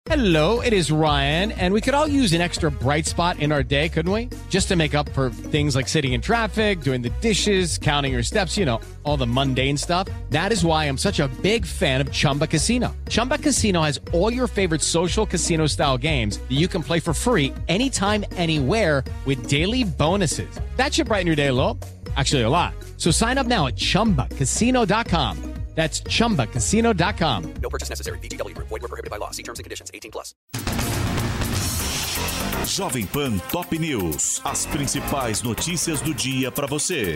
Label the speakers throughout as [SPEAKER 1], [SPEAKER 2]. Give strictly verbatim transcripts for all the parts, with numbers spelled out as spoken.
[SPEAKER 1] Hello, it is Ryan, and we could all use an extra bright spot in our day, couldn't we? Just to make up for things like sitting in traffic, doing the dishes, counting your steps, you know, all the mundane stuff. That is why I'm such a big fan of Chumba Casino. Chumba Casino has all your favorite social casino-style games that you can play for free anytime, anywhere with daily bonuses. That should brighten your day a little. Actually, a lot. So sign up now at chumba casino dot com. That's chumba casino dot com.
[SPEAKER 2] No purchase necessary. V G W Group. Void where prohibited by law. See terms and conditions. eighteen plus.
[SPEAKER 3] Jovem Pan Top News. As principais notícias do dia para você.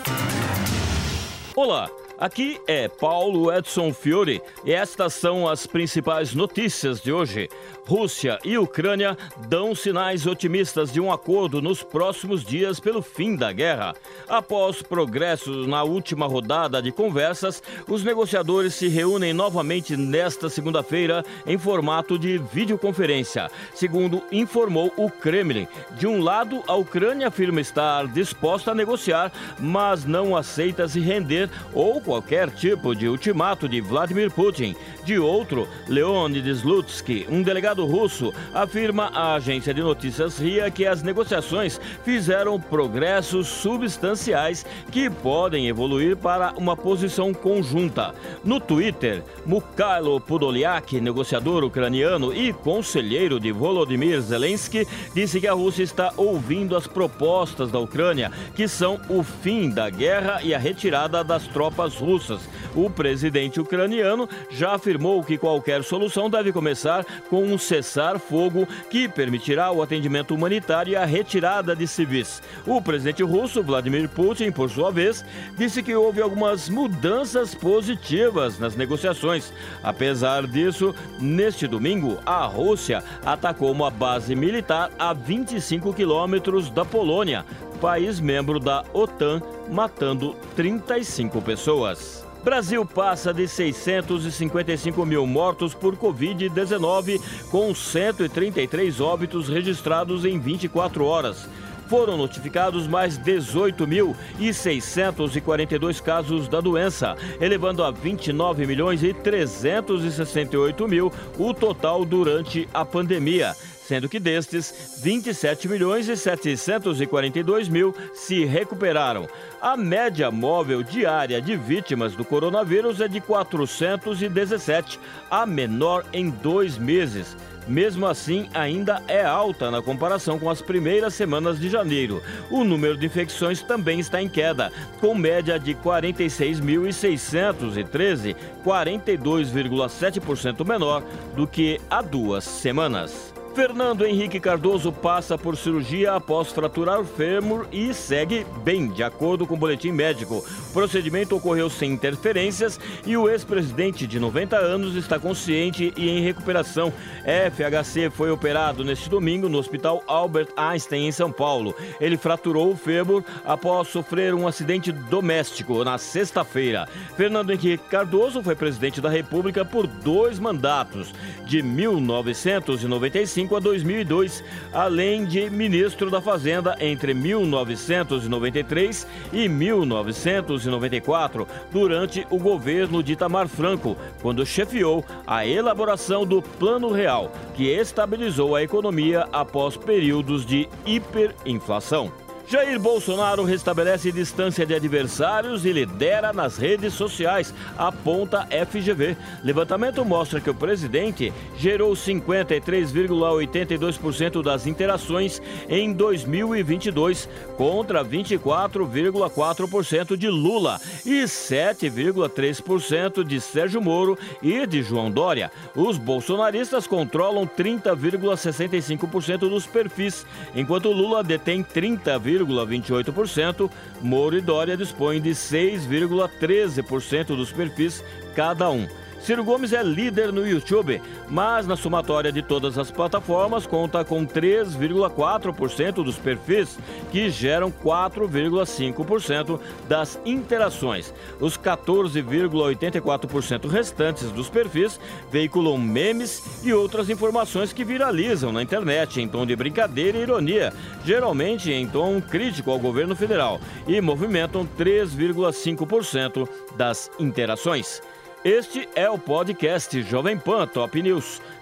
[SPEAKER 4] Olá, aqui é Paulo Edson Fiore e estas são as principais notícias de hoje. Rússia e Ucrânia dão sinais otimistas de um acordo nos próximos dias pelo fim da guerra. Após progressos na última rodada de conversas, os negociadores se reúnem novamente nesta segunda-feira em formato de videoconferência, segundo informou o Kremlin. De um lado, a Ucrânia afirma estar disposta a negociar, mas não aceita se render ou qualquer tipo de ultimato de Vladimir Putin. De outro, Leonid Slutsky, um delegado russo, afirma à agência de notícias R I A que as negociações fizeram progressos substanciais que podem evoluir para uma posição conjunta. No Twitter, Mykhailo Podolyak, negociador ucraniano e conselheiro de Volodymyr Zelensky, disse que a Rússia está ouvindo as propostas da Ucrânia, que são o fim da guerra e a retirada das tropas russas. O presidente ucraniano já afirmou que qualquer solução deve começar com um cessar-fogo que permitirá o atendimento humanitário e a retirada de civis. O presidente russo, Vladimir Putin, por sua vez, disse que houve algumas mudanças positivas nas negociações. Apesar disso, neste domingo, a Rússia atacou uma base militar a vinte e cinco quilômetros da Polônia, país membro da OTAN, matando trinta e cinco pessoas. Brasil passa de seiscentos e cinquenta e cinco mil mortos por covid dezenove, com cento e trinta e três óbitos registrados em vinte e quatro horas. Foram notificados mais dezoito mil seiscentos e quarenta e dois casos da doença, elevando a vinte e nove milhões e trezentos e sessenta e oito mil o total durante a pandemia, sendo que destes, vinte e sete milhões e setecentos e quarenta e dois mil se recuperaram. A média móvel diária de vítimas do coronavírus é de quatrocentos e dezessete, a menor em dois meses. Mesmo assim, ainda é alta na comparação com as primeiras semanas de janeiro. O número de infecções também está em queda, com média de quarenta e seis mil seiscentos e treze, quarenta e dois vírgula sete por cento menor do que há duas semanas. Fernando Henrique Cardoso passa por cirurgia após fraturar o fêmur e segue bem, de acordo com o boletim médico. O procedimento ocorreu sem interferências e o ex-presidente de noventa anos está consciente e em recuperação. F H C foi operado neste domingo no Hospital Albert Einstein, em São Paulo. Ele fraturou o fêmur após sofrer um acidente doméstico na sexta-feira. Fernando Henrique Cardoso foi presidente da República por dois mandatos, de mil novecentos e noventa e cinco a dois mil e dois, além de ministro da Fazenda entre mil novecentos e noventa e três e mil novecentos e noventa e quatro, durante o governo de Itamar Franco, quando chefiou a elaboração do Plano Real, que estabilizou a economia após períodos de hiperinflação. Jair Bolsonaro restabelece distância de adversários e lidera nas redes sociais, aponta F G V. Levantamento mostra que o presidente gerou cinquenta e três vírgula oitenta e dois por cento das interações em dois mil e vinte e dois, contra vinte e quatro vírgula quatro por cento de Lula e sete vírgula três por cento de Sérgio Moro e de João Dória. Os bolsonaristas controlam trinta vírgula sessenta e cinco por cento dos perfis, enquanto Lula detém trinta vírgula vinte e oito por cento, Moro e Dória dispõem de seis vírgula treze por cento dos perfis cada um. Ciro Gomes é líder no YouTube, mas na somatória de todas as plataformas conta com três vírgula quatro por cento dos perfis, que geram quatro vírgula cinco por cento das interações. Os quatorze vírgula oitenta e quatro por cento restantes dos perfis veiculam memes e outras informações que viralizam na internet em tom de brincadeira e ironia, geralmente em tom crítico ao governo federal, e movimentam três vírgula cinco por cento das interações. Este é o podcast Jovem Pan Top News.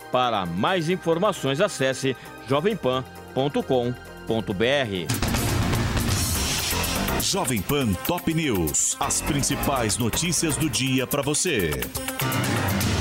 [SPEAKER 4] Para mais informações, acesse jovem pan ponto com ponto br.
[SPEAKER 3] Jovem Pan Top News. As principais notícias do dia para você.